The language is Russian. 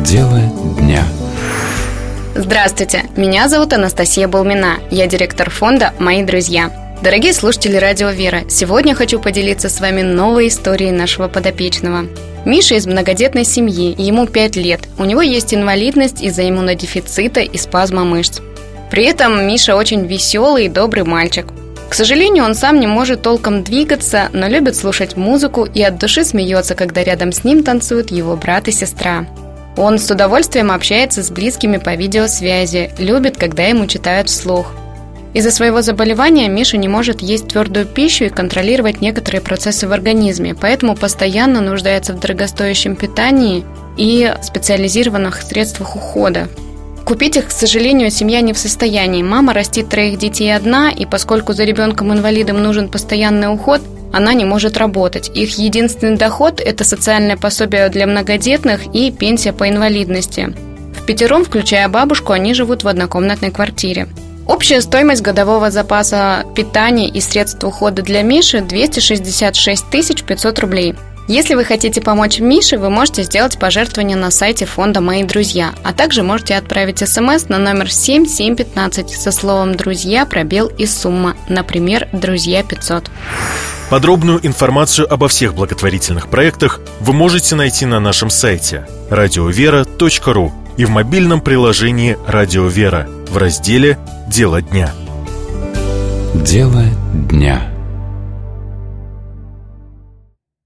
Дело дня. Здравствуйте, меня зовут Анастасия Балмина. Я директор фонда «Мои друзья». Дорогие слушатели Радио Вера, сегодня хочу поделиться с вами новой историей нашего подопечного. Миша из многодетной семьи, ему 5 лет. У него есть инвалидность из-за иммунодефицита и спазма мышц. При этом Миша очень веселый и добрый мальчик. К сожалению, он сам не может толком двигаться, но любит слушать музыку и от души смеется, когда рядом с ним танцуют его брат и сестра. Он с удовольствием общается с близкими по видеосвязи, любит, когда ему читают вслух. Из-за своего заболевания Миша не может есть твердую пищу и контролировать некоторые процессы в организме, поэтому постоянно нуждается в дорогостоящем питании и специализированных средствах ухода. Купить их, к сожалению, семья не в состоянии. Мама растит 3 детей одна, и поскольку за ребенком-инвалидом нужен постоянный уход, она не может работать. Их единственный доход – это социальное пособие для многодетных и пенсия по инвалидности. Впятером, включая бабушку, они живут в однокомнатной квартире. Общая стоимость годового запаса питания и средств ухода для Миши – 266 500 рублей. Если вы хотите помочь Мише, вы можете сделать пожертвование на сайте фонда «Мои друзья», а также можете отправить СМС на номер 7715 со словом «Друзья», пробел и сумма, например, «Друзья 500». Подробную информацию обо всех благотворительных проектах вы можете найти на нашем сайте radiovera.ru и в мобильном приложении «Радио Вера» в разделе «Дело дня». Дело дня.